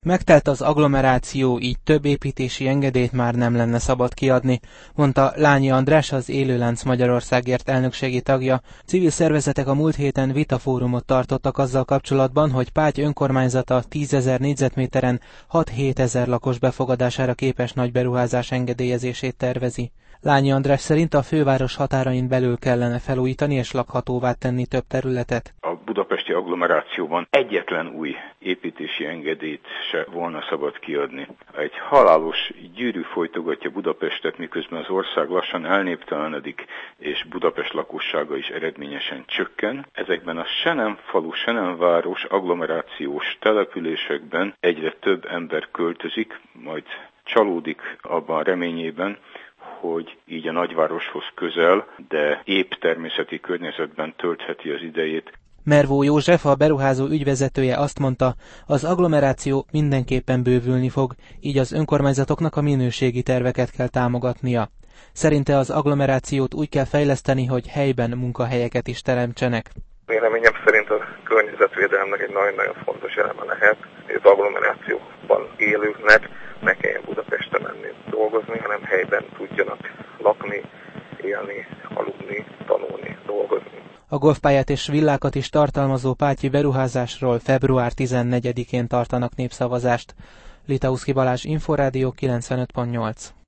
Megtelt az agglomeráció, így több építési engedélyt már nem lenne szabad kiadni, mondta Lányi András, az Élőlánc Magyarországért elnökségi tagja. Civil szervezetek a múlt héten vitafórumot tartottak azzal kapcsolatban, hogy Páty önkormányzata 10 000 négyzetméteren 6-7 ezer lakos befogadására képes nagy beruházás engedélyezését tervezi. Lányi András szerint a főváros határain belül kellene felújítani és lakhatóvá tenni több területet. A budapesti agglomerációban egyetlen új építési engedélyt se volna szabad kiadni. Egy halálos gyűrű folytogatja Budapestet, miközben az ország lassan elnéptelenedik, és Budapest lakossága is eredményesen csökken. Ezekben a se nem falu, se nem város agglomerációs településekben egyre több ember költözik, majd csalódik abban reményében, hogy így a nagyvároshoz közel, de épp természeti környezetben töltheti az idejét. Mervó József, a beruházó ügyvezetője azt mondta, az agglomeráció mindenképpen bővülni fog, így az önkormányzatoknak a minőségi terveket kell támogatnia. Szerinte az agglomerációt úgy kell fejleszteni, hogy helyben munkahelyeket is teremtsenek. Véleményem szerint a környezetvédelemnek egy nagyon-nagyon fontos eleme lehet, hogy az agglomerációban élőknek ne kelljen Budapesten menni dolgozni, hanem helyben tudjanak lakni, élni, aludni, tanulni, dolgozni. A golfpályát és villákat is tartalmazó pátyi beruházásról február 14-én tartanak népszavazást. Litauszky Balázs, Inforádió 95.8.